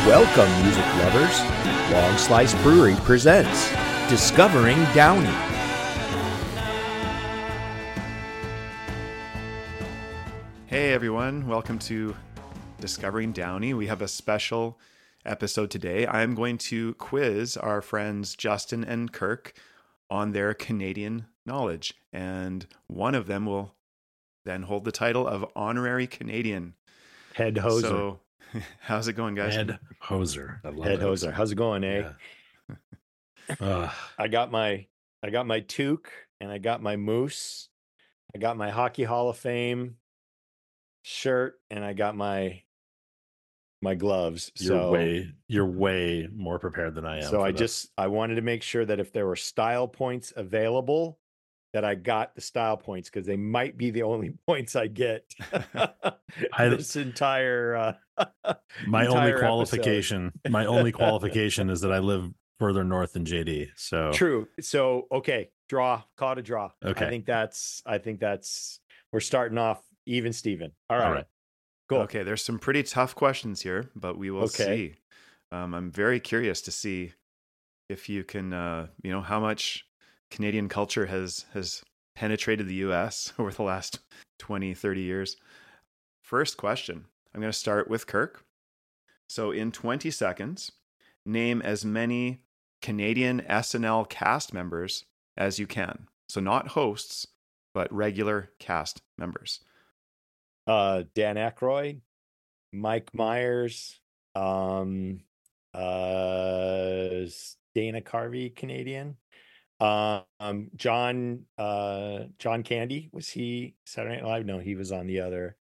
Welcome, music lovers. Long Slice Brewery presents Discovering Downey. Hey everyone, welcome to Discovering Downey. We have a special episode today. I'm going to quiz our friends Justin and Kirk on their Canadian knowledge, and one of them will then hold the title of Honorary Canadian. Head hoser. So, how's it going, guys? Head hoser. I love Head it. hoser. How's it going, eh? Yeah. I got my toque and I got my moose. I got my Hockey Hall of Fame shirt and I got my gloves. You're way more prepared than I am. So I wanted to make sure that if there were style points available, that I got the style points, because they might be the only points I get this entire my entire only episode. qualification is that I live further north than JD. So True. So okay, call it a draw. Okay. I think that's we're starting off even Steven. All right. Cool. Okay, there's some pretty tough questions here, but we will see. I'm very curious to see if you can, how much Canadian culture has penetrated the U.S. over the last 20, 30 years. First question. I'm going to start with Kirk. So in 20 seconds, name as many Canadian SNL cast members as you can. So not hosts, but regular cast members. Dan Aykroyd, Mike Myers, Dana Carvey, Canadian. John Candy, was he Saturday Night Live? No, he was on the other.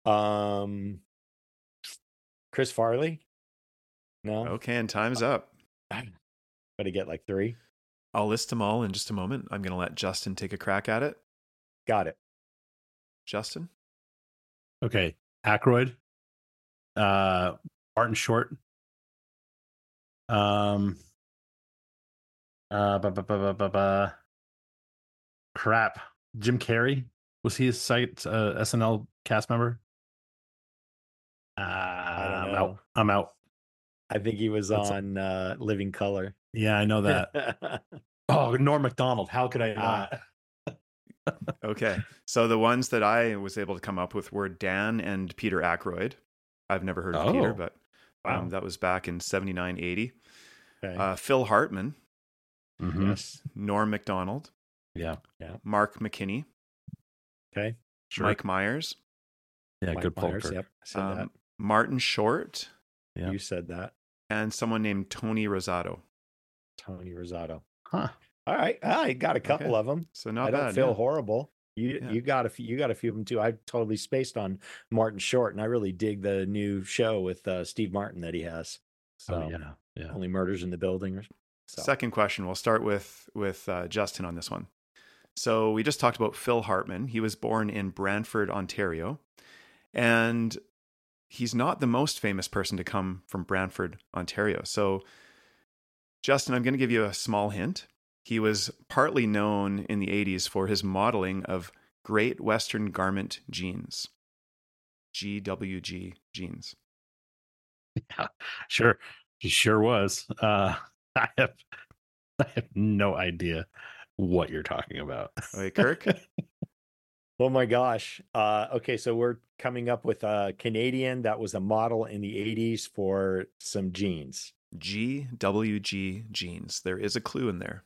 Chris Farley. No. Okay, and time's up. Gotta get like 3. I'll list them all in just a moment. I'm going to let Justin take a crack at it. Got it. Justin? okay, Aykroyd, Martin Short, crap, Jim Carrey, was he a SNL cast member? I don't know. I'm out. I think he was on Living Color. Yeah, I know that. Oh, Norm Macdonald. How could I not? Okay, so the ones that I was able to come up with were Dan and Peter Aykroyd. I've never heard of Peter, but wow. That was back in 79, 80. Okay. Phil Hartman, Mhm. Yes. Norm Macdonald, Yeah, Mark McKinney, Okay. sure. Mike Myers, Yeah, Mike good pull. Myers, Kirk. yep. I said that. Martin Short, Yeah. You said that. and someone named Tony Rosato. Tony Rosato. Huh. All right. I got a couple Okay. of them. So not I don't bad. feel yeah. horrible. You got a few of them too. I totally spaced on Martin Short, and I really dig the new show with Steve Martin that he has. So Oh, yeah. Only Murders in the Building. So. Second question. We'll start with Justin on this one. So we just talked about Phil Hartman. He was born in Brantford, Ontario, and he's not the most famous person to come from Brantford, Ontario. So, Justin, I'm going to give you a small hint. He was partly known in the 80s for his modeling of Great Western Garment jeans, GWG jeans. Yeah, sure. He sure was. I have no idea what you're talking about. Okay, Kirk? Oh my gosh. Okay, so we're coming up with a Canadian that was a model in the 80s for some jeans. GWG jeans. There is a clue in there.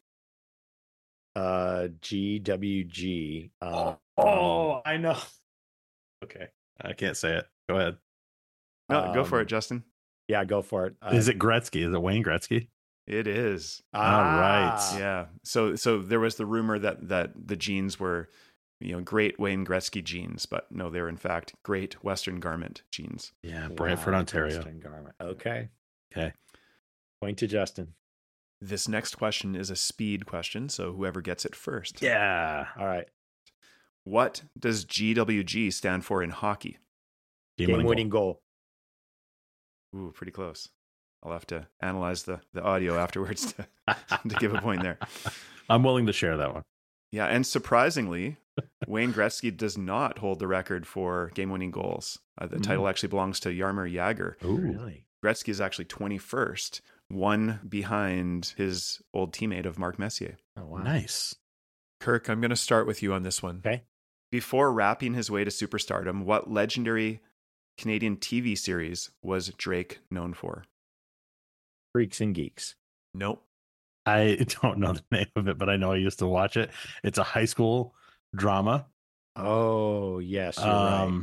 GWG. I know. Okay, I can't say it. Go ahead. No, go for it, Justin. Yeah, go for it. Is it Gretzky? Is it Wayne Gretzky? It is. All right. Yeah. So there was the rumor that the jeans were, great Wayne Gretzky jeans, but no, they're in fact Great Western Garment jeans. Yeah, Brantford, Ontario. Western Garment. Okay. Okay. Point to Justin. This next question is a speed question, so whoever gets it first. Yeah. All right. What does GWG stand for in hockey? Game-winning goal. Ooh, pretty close. I'll have to analyze the audio afterwards to give a point there. I'm willing to share that one. Yeah, and surprisingly, Wayne Gretzky does not hold the record for game-winning goals. The title actually belongs to Jaromir Jagr. Ooh. Really? Gretzky is actually 21st, one behind his old teammate of Mark Messier. Oh, wow. Nice. Kirk, I'm going to start with you on this one. Okay. Before rapping his way to superstardom, what legendary Canadian TV series was Drake known for? Freaks and Geeks. Nope. I don't know the name of it, but I know I used to watch it. It's a high school drama. Oh, yes, you're right.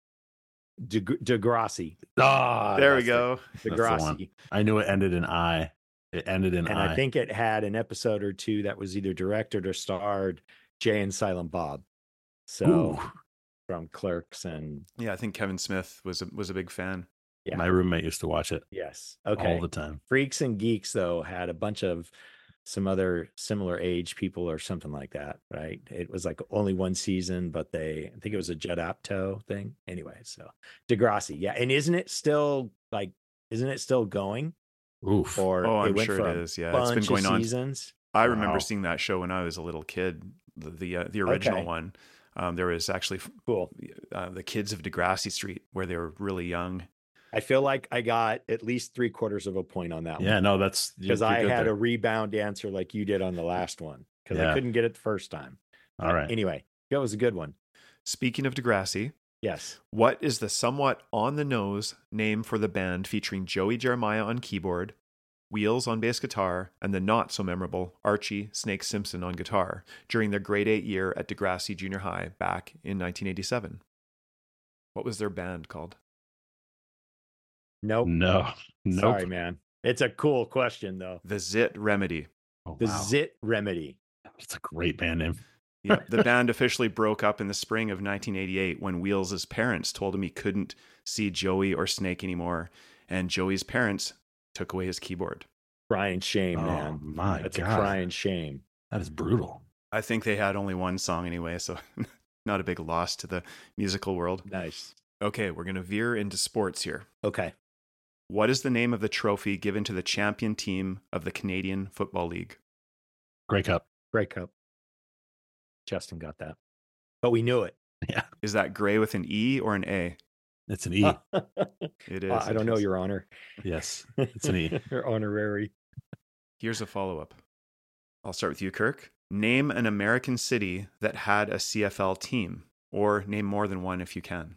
Degrassi. There we go. Degrassi. I knew it ended in I. It ended in And I. I think it had an episode or two that was either directed or starred Jay and Silent Bob. So Ooh. from Clerks and Yeah, I think Kevin Smith was a big fan. yeah. My roommate used to watch it Yes. Okay. all the time. Freaks and Geeks, though, had a bunch of some other similar age people or something like that, right? It was like only one season, but I think it was a Judd Apatow thing. Anyway, so Degrassi. Yeah. And isn't it still going? Oof. Or Oh, I'm went sure for it a is. Yeah, it's been bunch going of on. seasons? I remember Wow. seeing that show when I was a little kid. The original Okay. one. There was actually Cool. the Kids of Degrassi Street, where they were really young. I feel like I got at least 3/4 of a point on that Yeah, one. no, that's Because you're I good had there. a rebound answer like you did on the last one. Because I Yeah. couldn't get it the first time. All But right. Anyway, that was a good one. Speaking of Degrassi, Yes. what is the somewhat on-the-nose name for the band featuring Joey Jeremiah on keyboard, Wheels on bass guitar, and the not-so-memorable Archie Snake Simpson on guitar during their grade 8 year at Degrassi Junior High back in 1987? What was their band called? Nope. No. Nope. Sorry, man. It's a cool question, though. The Zit Remedy. Oh, The wow. Zit Remedy. It's a great band name. Yeah, the band officially broke up in the spring of 1988 when Wheels' parents told him he couldn't see Joey or Snake anymore, and Joey's parents took away his keyboard. Crying shame, Oh, man. my That's God. a crying shame. That is brutal. I think they had only one song anyway, so not a big loss to the musical world. Nice. Okay, we're going to veer into sports here. Okay. What is the name of the trophy given to the champion team of the Canadian Football League? Grey Cup. Grey Cup. Justin got that. But we knew it. Yeah. Is that Gray with an E or an A? It's an E. It is. I don't know, Your Honor. Yes. It's an E. Your honorary. Here's a follow-up. I'll start with you, Kirk. Name an American city that had a CFL team, or name more than one if you can.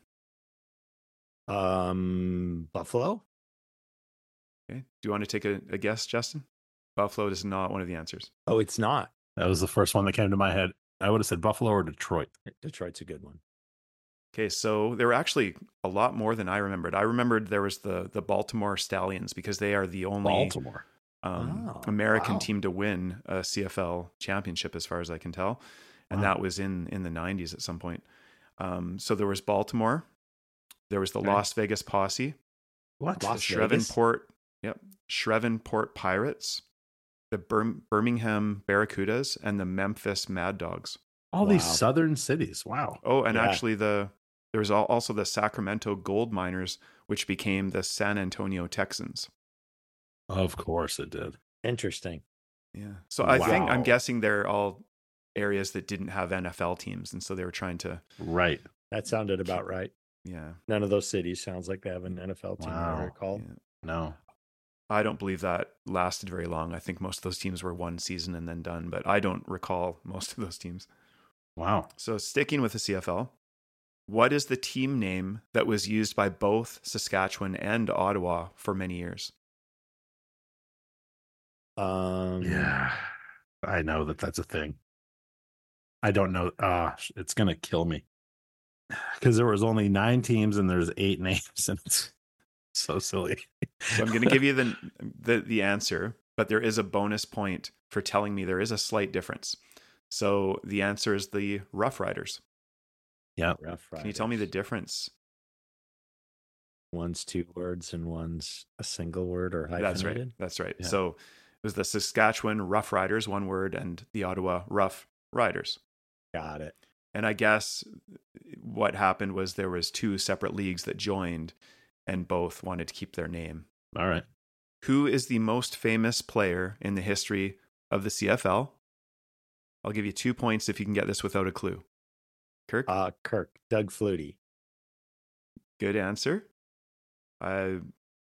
Buffalo? Okay. Do you want to take a guess, Justin? Buffalo is not one of the answers. Oh, it's not. That was the first one that came to my head. I would have said Buffalo or Detroit. Detroit's a good one. Okay, so there were actually a lot more than I remembered. I remembered there was the Baltimore Stallions because they are the only Baltimore. American Wow. team to win a CFL championship, as far as I can tell, and Wow. that was in the 90s at some point. So there was Baltimore, there was the Okay. Las Vegas Posse, What? the Las Vegas? Shreveport Pirates, the Birmingham Barracudas, and the Memphis Mad Dogs. All these Wow. southern cities. Wow. Oh, and Yeah. actually there was also the Sacramento Gold Miners, which became the San Antonio Texans. Of course it did. Interesting. Yeah. So I'm Wow. guessing they're all areas that didn't have NFL teams, and so they were trying to, Right. That sounded about right. yeah. None of those cities sounds like they have an NFL team, I Wow. recall. Yeah. No. I don't believe that lasted very long. I think most of those teams were one season and then done, but I don't recall most of those teams. Wow. So sticking with the CFL, what is the team name that was used by both Saskatchewan and Ottawa for many years? Yeah. I know that's a thing. I don't know. It's going to kill me. Because there was only 9 teams and there's 8 names, and it's so silly. So I'm going to give you the answer, but there is a bonus point for telling me there is a slight difference. So the answer is the Rough Riders. Yeah. Rough Can you tell me the difference? One's 2 words and one's a single word or That's hyphenated? right. That's right. Yeah. So it was the Saskatchewan Rough Riders, one word, and the Ottawa Rough Riders. Got it. And I guess what happened was there was 2 separate leagues that joined, and both wanted to keep their name. All right. Who is the most famous player in the history of the CFL? I'll give you 2 points if you can get this without a clue. Kirk? Kirk, Doug Flutie. Good answer.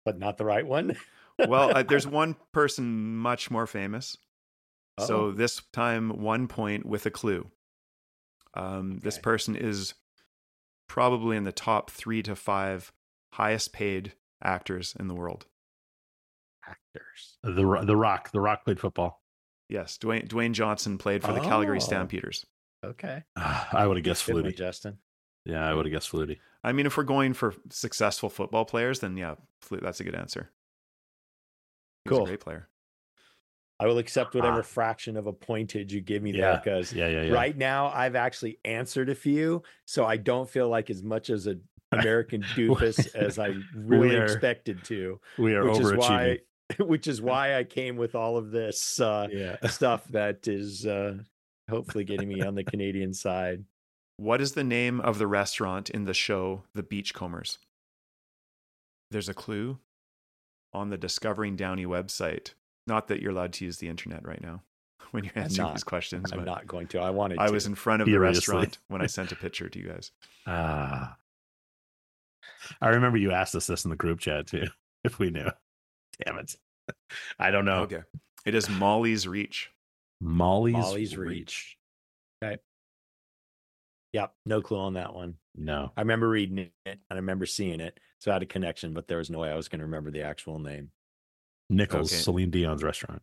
but not the right one. Well, there's one person much more famous. So Oh. this time, 1 point with a clue. This Okay. person is probably in the top 3 to 5 highest paid actors in the world. Actors. The Rock. The Rock played football. Yes, Dwayne Johnson played for the Calgary Oh. Stampeders. Okay. I would have guessed Good one, Flutie. Justin. Yeah, I would have guessed Flutie. I mean, if we're going for successful football players, then yeah, that's a good answer. He was Cool. a great player. I will accept whatever fraction of a pointage you give me there, because right now I've actually answered a few, so I don't feel like as much as an American doofus as I really expected to. We are overachieving. Which is why I came with all of this stuff that is hopefully getting me on the Canadian side. What is the name of the restaurant in the show The Beachcombers? There's a clue on the Discovering Downey website. Not that you're allowed to use the internet right now when you're answering these questions. I'm but not going to. I wanted I to. was in front of the restaurant when I sent a picture to you guys. I remember you asked us this in the group chat too, if we knew. Damn it. I don't know. Okay. It is Molly's Reach. Molly's Reach. Okay. Yep. No clue on that one. No. I remember reading it and I remember seeing it. So I had a connection, but there was no way I was going to remember the actual name. Nichols, Celine Dion's restaurant.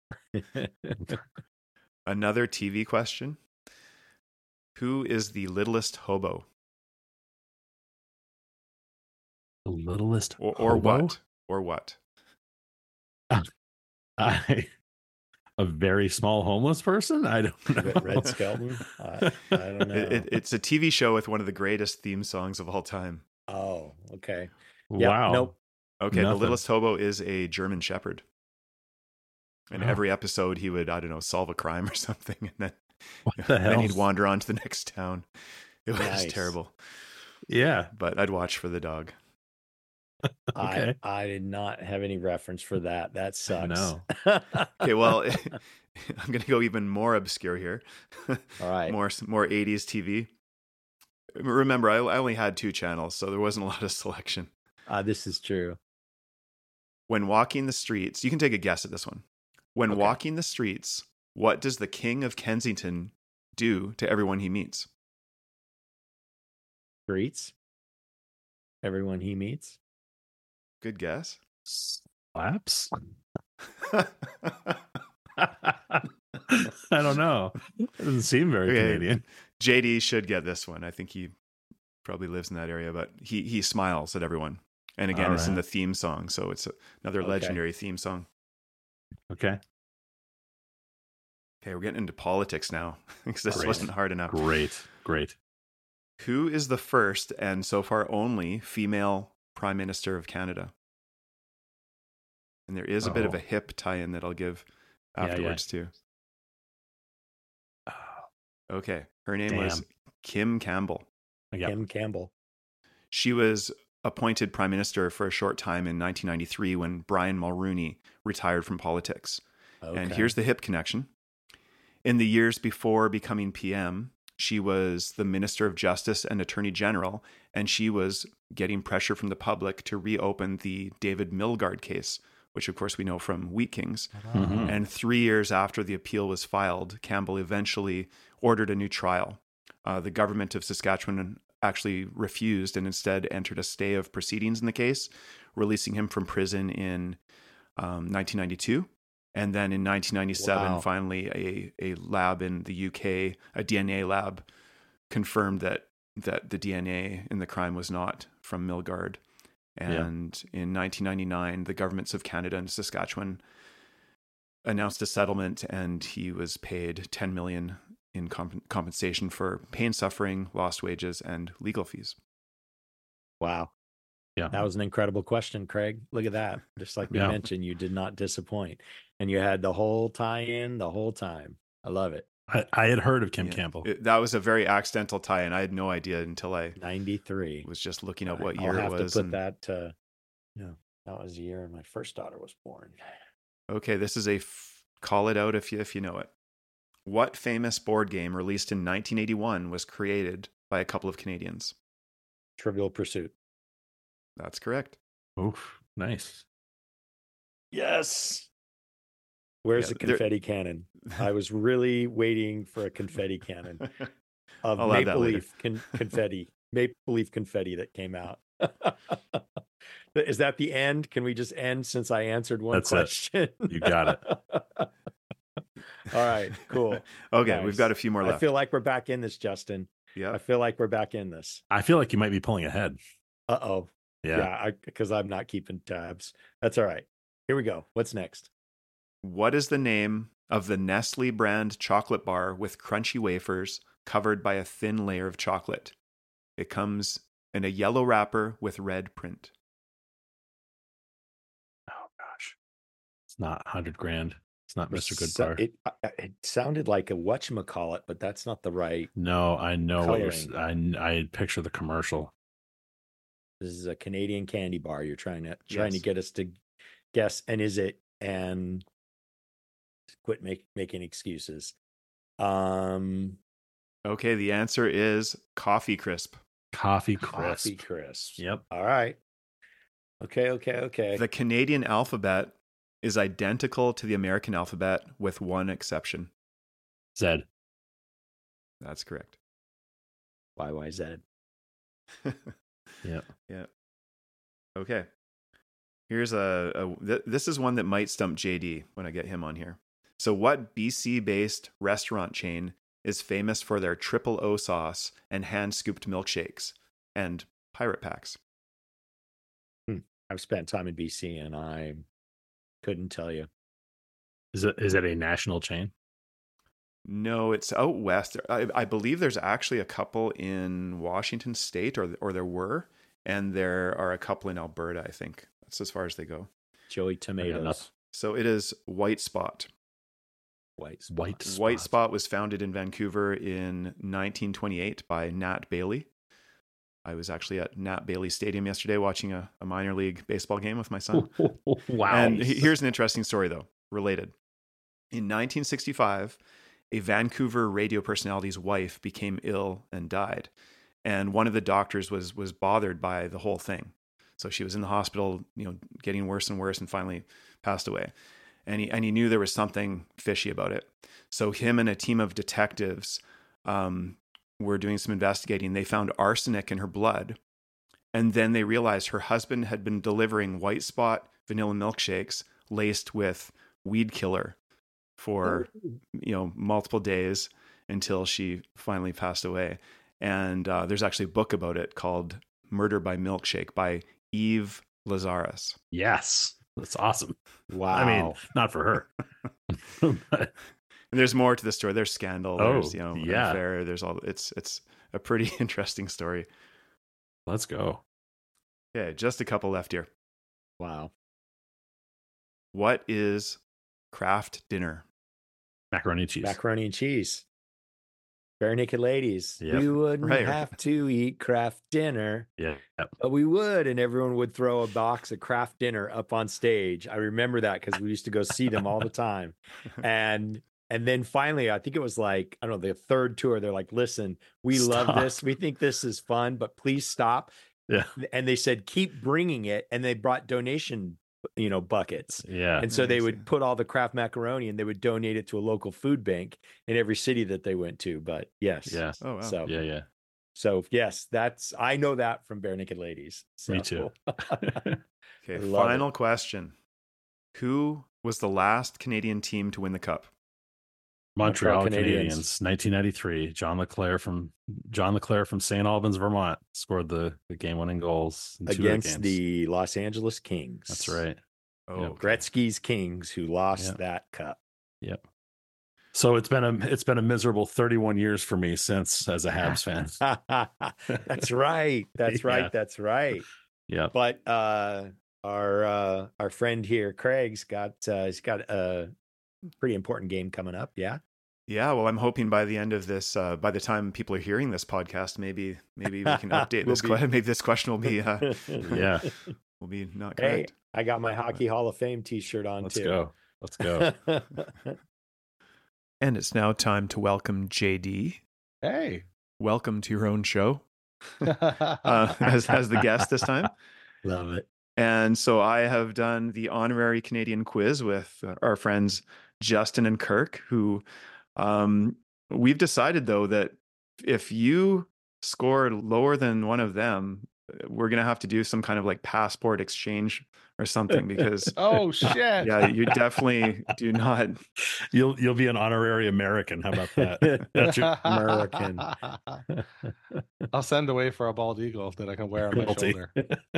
Another TV question. Who is the littlest hobo? The littlest or hobo? what? Or what? A very small homeless person? I don't know. Red Skelton? I don't know. It's a TV show with one of the greatest theme songs of all time. Oh, okay. Wow. Nope. Okay, Nothing. The Littlest Hobo is a German Shepherd. And every episode he would, I don't know, solve a crime or something. And then, then he'd wander on to the next town. It was terrible. Yeah. But I'd watch for the dog. Okay. I did not have any reference for that. That sucks. No. Okay, well, I'm going to go even more obscure here. All right. More 80s TV. Remember, I only had 2 channels, so there wasn't a lot of selection. This is true. When walking the streets, you can take a guess at this one. When walking the streets, what does the King of Kensington do to everyone he meets? Streets? Everyone he meets? Good guess. Slaps? I don't know. It doesn't seem very Canadian. JD should get this one. I think he probably lives in that area, but he smiles at everyone. And again, it's in the theme song, so it's another legendary theme song. Okay. Okay, we're getting into politics now, because this wasn't hard enough. Great. Who is the first and so far only female Prime Minister of Canada? And there is a bit of a hip tie-in that I'll give afterwards too. Okay, her name was Kim Campbell. Kim Campbell. She was appointed Prime Minister for a short time in 1993 when Brian Mulroney retired from politics. Okay. And here's the hip connection. In the years before becoming PM, she was the Minister of Justice and Attorney General, and she was getting pressure from the public to reopen the David Milgaard case, which of course we know from Wheat Kings. Mm-hmm. And 3 years after the appeal was filed, Campbell eventually ordered a new trial. The government of Saskatchewan actually refused and instead entered a stay of proceedings in the case, releasing him from prison in 1992. And then in 1997, finally, a lab in the UK, a DNA lab, confirmed that the DNA in the crime was not from Milgaard. And in 1999, the governments of Canada and Saskatchewan announced a settlement, and he was paid $10 million in compensation for pain, suffering, lost wages, and legal fees. Wow. Yeah. That was an incredible question, Craig. Look at that. Just like we mentioned, you did not disappoint. And you had the whole tie-in the whole time. I love it. I had heard of Kim Campbell. That was a very accidental tie-in. I had no idea until I 93 was just looking up what year it was. I'll have to put that, that was the year my first daughter was born. Okay, this is call it out if you know it. What famous board game released in 1981 was created by a couple of Canadians? Trivial Pursuit. That's correct. Oof. Nice. Yes. Where's the confetti cannon? I was really waiting for a confetti cannon of Maple Leaf confetti. Maple Leaf confetti that came out. Is that the end? Can we just end since I answered one question? You got it. All right, cool. Okay, nice. We've got a few more left. I feel like we're back in this, Justin. Yeah. I feel like we're back in this. I feel like you might be pulling ahead. Uh-oh. Yeah. Because I'm not keeping tabs. That's all right. Here we go. What's next? What is the name of the Nestle brand chocolate bar with crunchy wafers covered by a thin layer of chocolate? It comes in a yellow wrapper with red print. Oh gosh, it's not 100 grand. It's not Mr. Goodbar. It sounded like a whatchamacallit, but that's not the right. No, I know what you're. coloring. I picture the commercial. This is a Canadian candy bar. You're trying to Yes. get us to guess. And is it? And quit making excuses. Okay, the answer is Coffee Crisp. Coffee Crisp. Coffee Crisp. Yep. All right. Okay. The Canadian alphabet is identical to the American alphabet with one exception. Zed. That's correct. YYZ. Yep. Yeah. Okay. Here's this is one that might stump JD when I get him on here. So what BC-based restaurant chain is famous for their triple O sauce and hand-scooped milkshakes and pirate packs? I've spent time in BC and I couldn't tell you. Is it a national chain? No, it's out west. I believe there's actually a couple in Washington State, or there were, and there are a couple in Alberta, I think. That's as far as they go. Joey Tomatoes. So it is White Spot. White Spot was founded in Vancouver in 1928 by Nat Bailey. I was actually at Nat Bailey Stadium yesterday watching a minor league baseball game with my son. Wow. And here's an interesting story, though, related. In 1965, a Vancouver radio personality's wife became ill and died. And one of the doctors was bothered by the whole thing. So she was in the hospital, getting worse and worse, and finally passed away. And he knew there was something fishy about it. So him and a team of detectives were doing some investigating. They found arsenic in her blood. And then they realized her husband had been delivering White Spot vanilla milkshakes laced with weed killer for, multiple days until she finally passed away. And there's actually a book about it called Murder by Milkshake by Eve Lazarus. Yes. That's awesome. Wow. I mean, not for her. But, and there's more to the story. There's scandal. There's, yeah. affair. There's all. It's a pretty interesting story. Let's go. Okay, just a couple left here. Wow. What is Kraft Dinner? Macaroni and cheese. Macaroni and cheese. Bare Naked Ladies. Yep. We wouldn't Right. have to eat Kraft Dinner. Yeah. But we would, and everyone would throw a box of Kraft Dinner up on stage. I remember that because we used to go see them all the time. And then finally, I think it was like, I don't know, the third tour, they're like, listen, we love this. We think this is fun, but please stop. Yeah. And they said, keep bringing it. And they brought donation, buckets. Yeah. And so they would put all the Kraft macaroni and they would donate it to a local food bank in every city that they went to. But yes. Yeah. Oh, wow. So, Yeah. So yes, I know that from Bare Naked Ladies. So. Me too. Okay, love final question. Who was the last Canadian team to win the cup? Montreal Canadiens. Canadiens, 1993. John Leclerc from St. Albans, Vermont, scored the game-winning goals in Against the Los Angeles Kings. That's right. Oh, Yep. okay. Gretzky's Kings, who lost Yep. that cup. Yep. So it's been a miserable 31 years for me since as a Habs fan. That's right. That's right. Yeah. That's right. Yeah. But our friend here, Craig's he's got a pretty important game coming up. Yeah. Yeah, well, I'm hoping by the end of this, by the time people are hearing this podcast, maybe we can update this. Maybe this question will be, Yeah. will be not Hey, correct. I got my Hockey Hall of Fame T-shirt on Let's too. go. Let's go. And it's now time to welcome JD. Hey. Welcome to your own show as the guest this time. Love it. And so I have done the honorary Canadian quiz with our friends Justin and Kirk, who we've decided, though, that if you score lower than one of them, we're going to have to do some kind of like passport exchange or something, because Oh shit. yeah, you definitely do not. You'll be an honorary American. How about that? That's your American. I'll send away for a bald eagle that I can wear on my quilty. shoulder.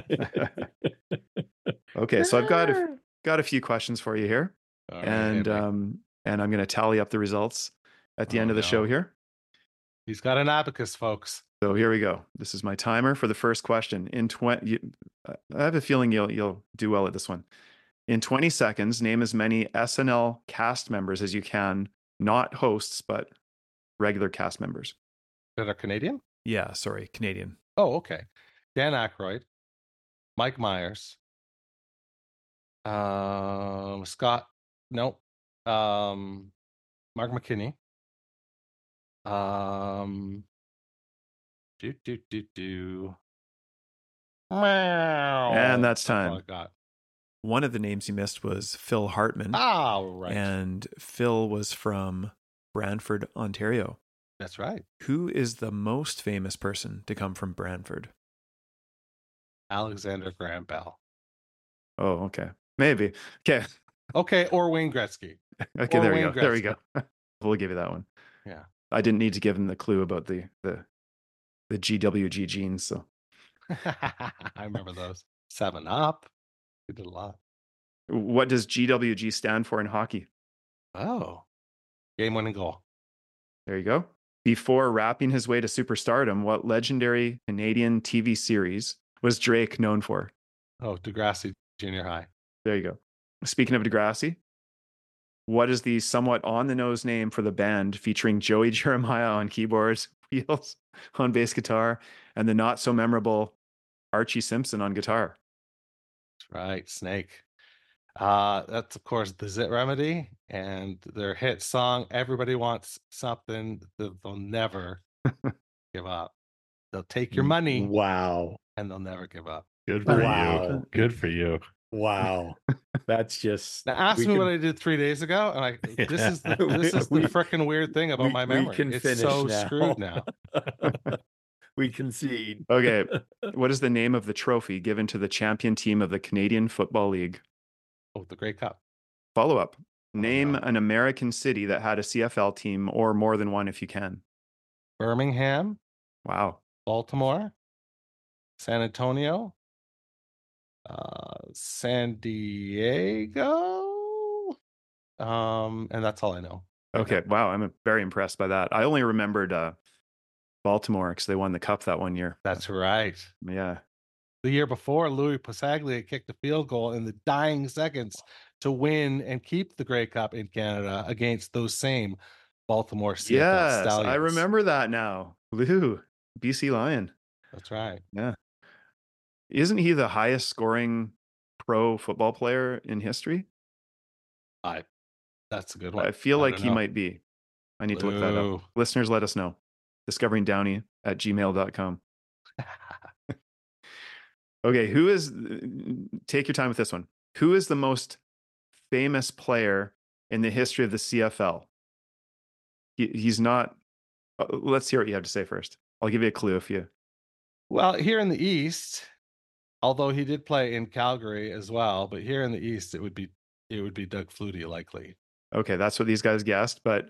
Okay, so I've got a few questions for you here, All right, and hit me. and I'm going to tally up the results at the end of the show here. He's got an abacus, folks. So here we go. This is my timer for the first question. I have a feeling you'll do well at this one. In 20 seconds, name as many SNL cast members as you can, not hosts, but regular cast members. That are Canadian? Yeah, sorry, Canadian. Oh, okay. Dan Aykroyd, Mike Myers, Scott, no, Mark McKinney, And that's That's all I time. got. One of the names you missed was Phil Hartman. Right. And Phil was from Brantford, Ontario. That's right. Who is the most famous person to come from Brantford? Alexander Graham Bell. Oh, okay. Maybe. Okay. Okay, or Wayne Gretzky. Okay, Or there we Wayne go. There we Gretzky. go. We'll give you that one. Yeah. I didn't need to give him the clue about the GWG genes, so. I remember those. 7-Up. We did a lot. What does GWG stand for in hockey? Oh. Game-winning goal. There you go. Before rapping his way to superstardom, what legendary Canadian TV series was Drake known for? Oh, Degrassi Junior High. There you go. Speaking of Degrassi, what is the somewhat on-the-nose name for the band featuring Joey Jeremiah on keyboards, Wheels on bass guitar, and the not-so-memorable Archie Simpson on guitar? That's right. Snake. That's, of course, the Zit Remedy and their hit song, Everybody Wants Something That They'll Never Give Up. They'll take your money Wow. and they'll never give up. Good for Wow. you. Good for you. Wow. That's just. Now ask me what I did 3 days ago, and this is the freaking weird thing about my memory. can It's finish so now. screwed now. We concede. Okay. What is the name of the trophy given to the champion team of the Canadian Football League? Oh, the Grey Cup. Follow up. Name no. an American city that had a CFL team, or more than one if you can. Birmingham, Wow. Baltimore, San Antonio, San Diego, and that's all I know. Okay. Wow. I'm very impressed by that. I only remembered Baltimore because they won the cup that one year. That's right. Yeah. The year before, Louis Pasaglia kicked a field goal in the dying seconds to win and keep the Grey Cup in Canada against those same Baltimore CFL Yes, Stallions. I remember that now. Lou, BC Lion. That's right. Yeah. Isn't he the highest scoring pro football player in history? That's a good one. I feel like don't he know. might be. I need to look that Lou. up. Listeners, let us know. discoveringdowney@gmail.com. Okay, take your time with this one. Who is the most famous player in the history of the CFL? He's not. Let's hear what you have to say first. I'll give you a clue if you. Well, here in the East, although he did play in Calgary as well, but here in the East, it would be Doug Flutie likely. Okay, that's what these guys guessed, but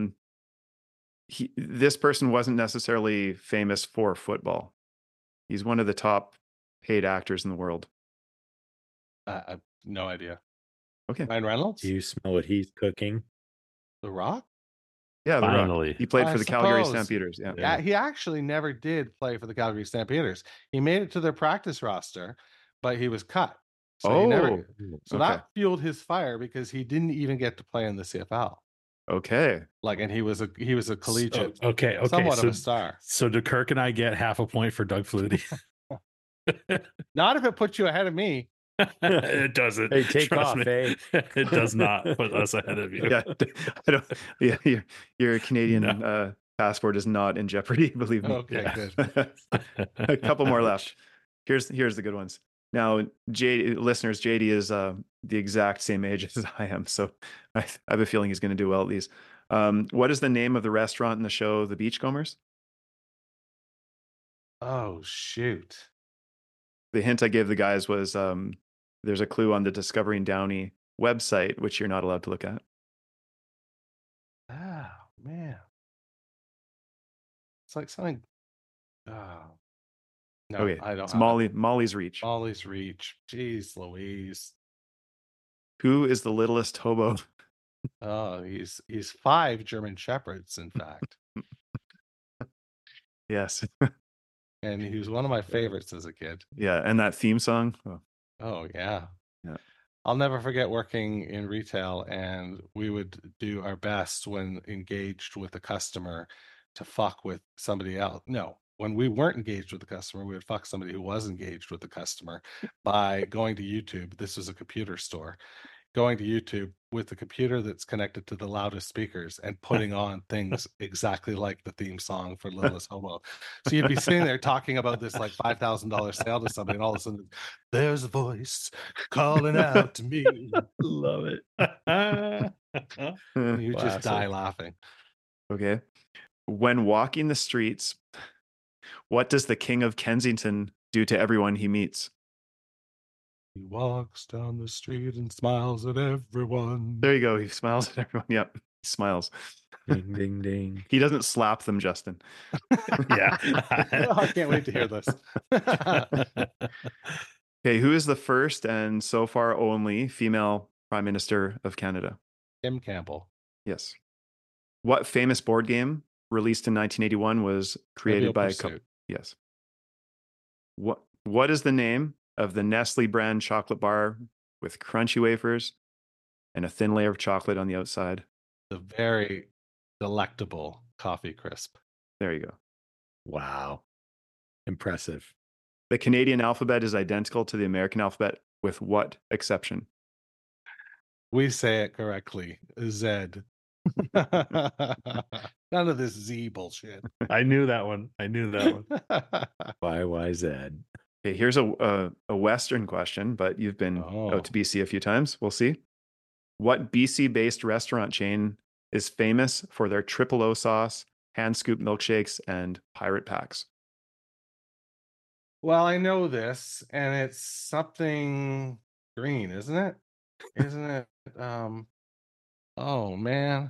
this person wasn't necessarily famous for football. He's one of the top paid actors in the world. I have no idea. Okay. Ryan Reynolds? Do you smell what he's cooking? The Rock? Yeah, The Rock. Finally. He played I for the Calgary suppose. Stampeders. Yeah. Yeah, he actually never did play for the Calgary Stampeders. He made it to their practice roster, but he was cut. So that fueled his fire because he didn't even get to play in the CFL. Okay. And he was a collegiate, Okay. somewhat So, of a star. so do Kirk and I get half a point for Doug Flutie? Not if it puts you ahead of me. It doesn't. Hey, take Trust off, me. eh? It does not put us ahead of you. Yeah. I don't. Yeah. Your Canadian passport is not in jeopardy. Believe me. Okay, Yeah. good. A couple more left. Here's the good ones. Now, listeners, JD is the exact same age as I am, so I have a feeling he's going to do well at these. What is the name of the restaurant in the show The Beachcombers? Oh, shoot. The hint I gave the guys was there's a clue on the Discovering Downey website, which you're not allowed to look at. Oh, man. It's like something. Oh. No, Okay, I don't it's have it. Molly's Reach. Molly's Reach. Jeez Louise. Who is the littlest hobo? Oh, he's 5 German Shepherds, in fact. Yes. And he was one of my favorites as a kid. Yeah, and that theme song. Oh, yeah. Yeah. I'll never forget working in retail, and we would do our best when engaged with a customer to fuck with somebody else. No, when we weren't engaged with the customer, we would fuck somebody who was engaged with the customer by going to YouTube. This was a computer store. Going to YouTube with the computer that's connected to the loudest speakers and putting on things exactly like the theme song for Littlest Hobo. So you'd be sitting there talking about this like $5,000 sale to somebody, and all of a sudden, there's a voice calling out to me. Love it. You just die laughing. Okay. When walking the streets, what does the King of Kensington do to everyone he meets? He walks down the street and smiles at everyone. There you go. He smiles at everyone. Yep. He smiles. Ding, ding, ding. He doesn't slap them, Justin. Yeah. I can't wait to hear this. Okay. Who is the first and so far only female Prime Minister of Canada? Kim Campbell. Yes. What famous board game released in 1981 was created Trivial by Pursuit. Yes. What is the name of the Nestle brand chocolate bar with crunchy wafers and a thin layer of chocolate on the outside? The very delectable Coffee Crisp. There you go. Wow. Impressive. The Canadian alphabet is identical to the American alphabet with what exception? We say it correctly. Z. None of this Z bullshit. I knew that one. YYZ. Okay, here's a Western question, but you've been out to BC a few times. We'll see. What BC-based restaurant chain is famous for their triple O sauce, hand scoop milkshakes, and pirate packs? Well, I know this, and it's something green, isn't it? Isn't it? Oh man.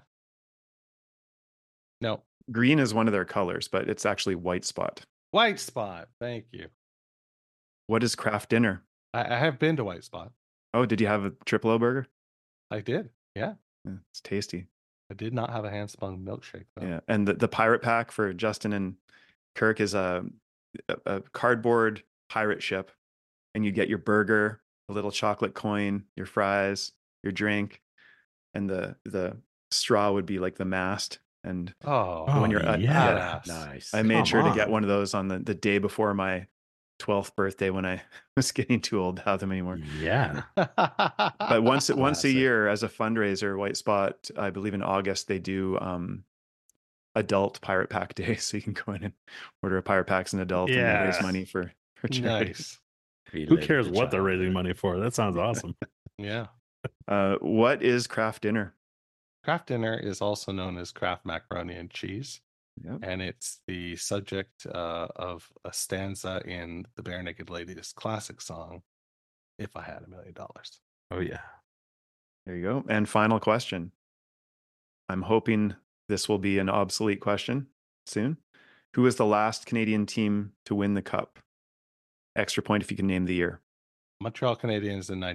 No. Green is one of their colors, but it's actually White Spot. White Spot. Thank you. What is Kraft Dinner? I have been to White Spot. Oh, did you have a triple O burger? I did. Yeah. It's tasty. I did not have a hand spun milkshake though. Yeah, and the pirate pack for Justin and Kirk is a cardboard pirate ship, and you get your burger, a little chocolate coin, your fries, your drink, and the straw would be like the mast. And when you're nice. I made sure to get one of those on the day before my 12th birthday when I was getting too old to have them anymore. Yeah. But once a year as a fundraiser, White Spot, I believe in August, they do adult pirate pack day. So you can go in and order a pirate pack as an adult and raise money for charity. Nice. Who cares what they're raising money for? That sounds awesome. Yeah. What is Kraft Dinner? Kraft Dinner is also known as Kraft Macaroni and Cheese. Yep. And it's the subject of a stanza in the Bare Naked Ladies classic song, If I Had $1 Million. Oh, yeah. There you go. And final question. I'm hoping this will be an obsolete question soon. Who was the last Canadian team to win the cup? Extra point if you can name the year. Montreal Canadiens in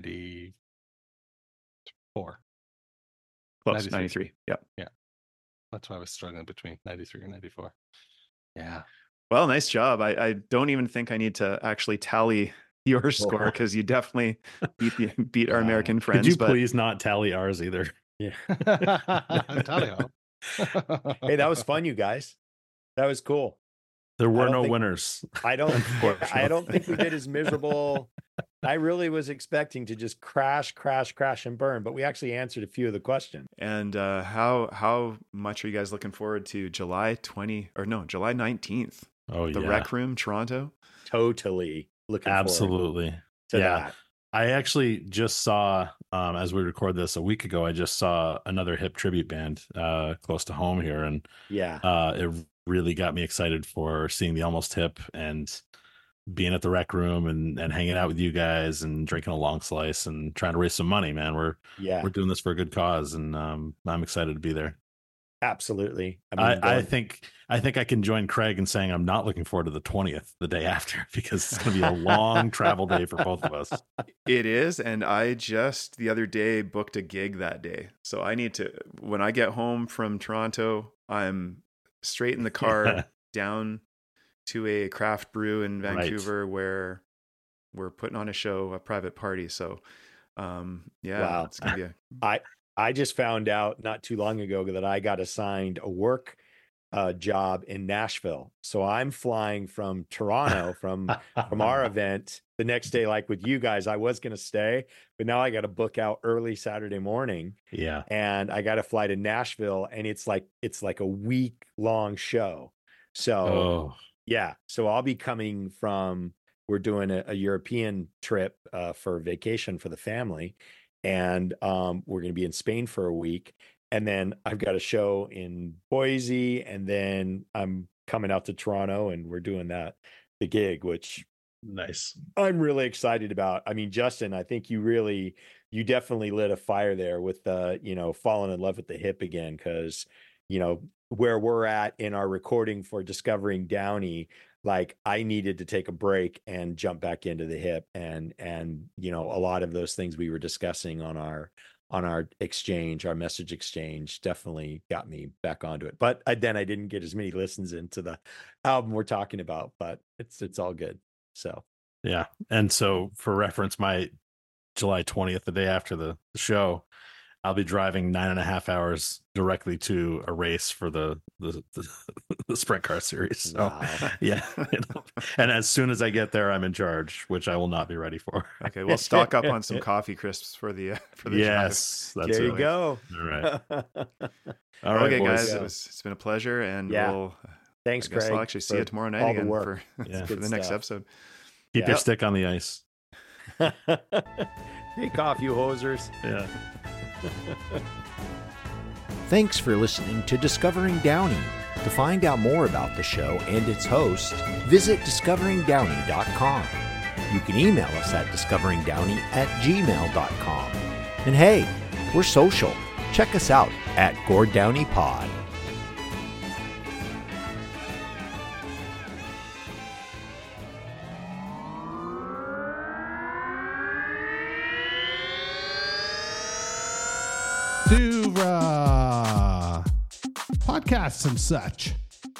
94. Close, 93. Yep. Yeah. That's why I was struggling between 93 and 94. Yeah. Well, nice job. I don't even think I need to actually tally your score because you definitely beat our American friends. Could you please not tally ours either? Yeah. Tally ho. Hey, that was fun, you guys. That was cool. There were no winners. I don't think we did as miserable. I really was expecting to just crash, and burn, but we actually answered a few of the questions. And how much are you guys looking forward to July 19th? Oh, the Rec Room, Toronto. Totally looking forward. Absolutely. that. I actually just saw, as we record this a week ago, I just saw another hip tribute band close to home here. And it really got me excited for seeing the Almost Hip and being at the Rec Room and hanging out with you guys and drinking a long slice and trying to raise some money, man. We're doing this for a good cause, and I'm excited to be there. Absolutely. I think I can join Craig in saying I'm not looking forward to the 20th, the day after, because it's going to be a long travel day for both of us. It is. And I just the other day booked a gig that day. So I need to, when I get home from Toronto, I'm straight in the car down to a craft brew in Vancouver where we're putting on a show, a private party. So wow. It's going to be I just found out not too long ago that I got assigned a work job in Nashville. So I'm flying from Toronto from our event the next day. Like with you guys, I was going to stay, but now I got to book out early Saturday morning. Yeah. And I got to fly to Nashville, and it's like a week long show. So so I'll be coming from, we're doing a European trip for vacation for the family. And we're going to be in Spain for a week. And then I've got a show in Boise. And then I'm coming out to Toronto, and we're doing the gig, which nice. I'm really excited about. I mean, Justin, I think you definitely lit a fire there with falling in love with the hip again. Cause where we're at in our recording for Discovering Downey, like I needed to take a break and jump back into the hip, and a lot of those things we were discussing on our exchange, our message exchange, definitely got me back onto it. But then I didn't get as many listens into the album we're talking about, but it's all good. So yeah. And so for reference, my July 20th, the day after the show, I'll be driving 9.5 hours directly to a race for the sprint car series. So, wow. Yeah. And as soon as I get there, I'm in charge, which I will not be ready for. Okay, well, stock up on some coffee crisps for the yes, drive. That's there you go. All right. All right, okay, guys, it's been a pleasure, and Thanks, I guess Craig. I'll actually see you tomorrow night again for the next episode. Keep your stick on the ice. Take off, you hosers. Yeah. Thanks for listening to Discovering Downey. To find out more about the show and its host, visit discoveringdowney.com. You can email us at discoveringdowney@gmail.com. And hey, we're social. Check us out at Gord Downey Pod. To podcasts and such.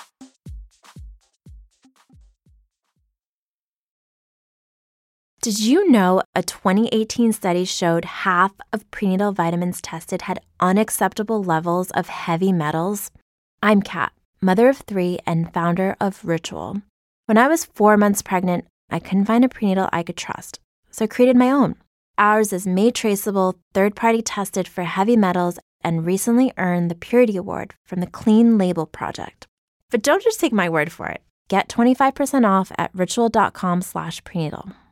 Did you know a 2018 study showed half of prenatal vitamins tested had unacceptable levels of heavy metals? I'm Kat, mother of 3 and founder of Ritual. When I was 4 months pregnant, I couldn't find a prenatal I could trust, so I created my own. Ours is made traceable, third-party tested for heavy metals, and recently earned the Purity Award from the Clean Label Project. But don't just take my word for it. Get 25% off at ritual.com/prenatal.